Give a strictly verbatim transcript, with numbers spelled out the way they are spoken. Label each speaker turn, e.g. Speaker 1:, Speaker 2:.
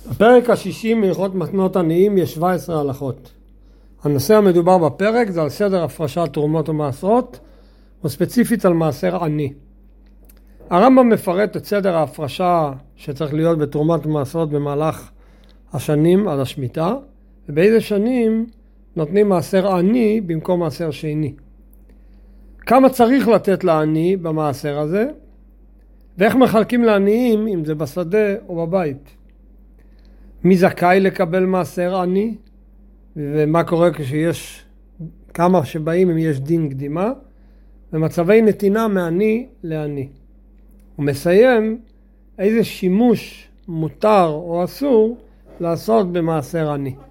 Speaker 1: בפרק השישי מהלכות מתנות עניים יש שבע עשרה הלכות. הנושא המדובר בפרק זה על סדר הפרשת תרומות ומעשרות, וספציפית על מעשר עני. הרמב"ם מפרט את סדר ההפרשה שצריך להיות בתרומות ומעשרות במהלך השנים עד השמיטה, ובאיזה שנים נותנים מעשר עני במקום מעשר שני. כמה צריך לתת לעני במעשר הזה, ואיך מחלקים לעניים אם זה בשדה או בבית. מי זכאי לקבל מעשר עני, ומה קורה כשיש כמה שבאים אם יש דין קדימה, ומצבי נתינה מעני לעני. הוא מסיים איזה שימוש מותר או אסור לעשות במעשר עני.